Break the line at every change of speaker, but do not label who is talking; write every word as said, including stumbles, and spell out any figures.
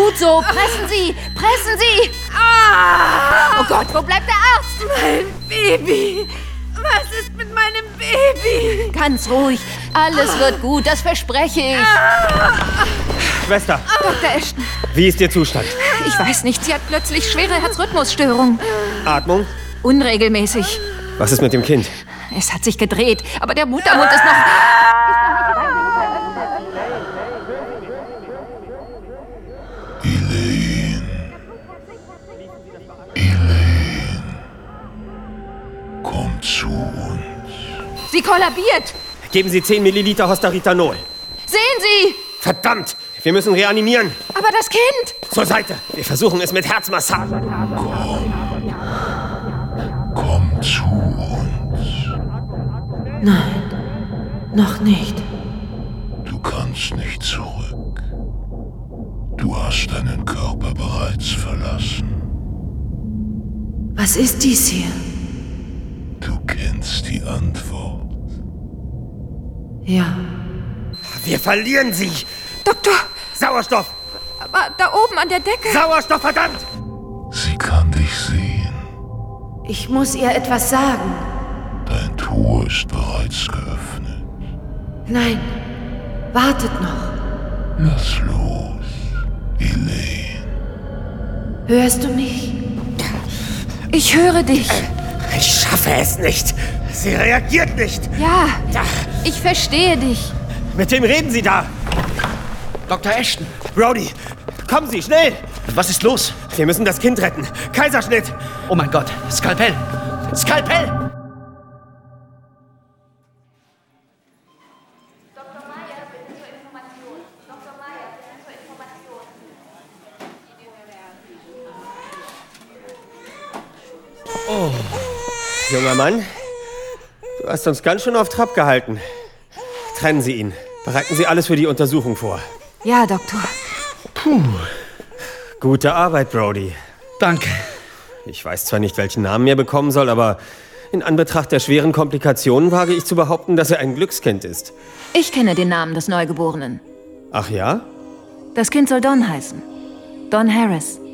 Gut so, pressen Sie, pressen Sie! Ah! Oh Gott, wo bleibt der Arzt?
Mein Baby! Was ist mit meinem Baby?
Ganz ruhig, alles wird gut, das verspreche ich.
Ah!
Schwester!
Doktor Ashton.
Wie ist Ihr Zustand?
Ich weiß nicht, sie hat plötzlich schwere Herzrhythmusstörungen.
Atmung?
Unregelmäßig.
Was ist mit dem Kind?
Es hat sich gedreht, aber der Muttermund ist noch...
Elaine. Elaine. Komm zu uns.
Sie kollabiert.
Geben Sie zehn Milliliter Hostaritanol.
Sehen Sie!
Verdammt! Wir müssen reanimieren.
Aber das Kind!
Zur Seite. Wir versuchen es mit Herzmassage.
Komm. Komm zu uns.
Nein, noch nicht.
Du kannst nicht zurück. Du hast deinen Körper bereits verlassen.
Was ist dies hier?
Du kennst die Antwort.
Ja.
Wir verlieren sie.
Doktor!
Sauerstoff!
Aber da oben an der Decke...
Sauerstoff, verdammt!
Sie kann dich sehen.
Ich muss ihr etwas sagen.
Dein Tor ist bereits geöffnet.
Nein, wartet noch.
Lass los, Elaine.
Hörst du mich?
Ich höre dich.
Ich schaffe es nicht. Sie reagiert nicht.
Ja, ich verstehe dich.
Mit wem reden Sie da?
Doktor Ashton,
Brody, kommen Sie, schnell!
was ist los?
Wir müssen das Kind retten. Kaiserschnitt!
Oh mein Gott, Skalpell! Skalpell!
Oh, junger Mann, du hast uns ganz schön auf Trab gehalten. Trennen Sie ihn. Bereiten Sie alles für die Untersuchung vor.
Ja, Doktor.
Puh. Gute Arbeit, Brody.
Danke.
Ich weiß zwar nicht, welchen Namen er bekommen soll, aber in Anbetracht der schweren Komplikationen wage ich zu behaupten, dass er ein Glückskind ist.
Ich kenne den Namen des Neugeborenen.
Ach ja?
Das Kind soll Don heißen. Don Harris.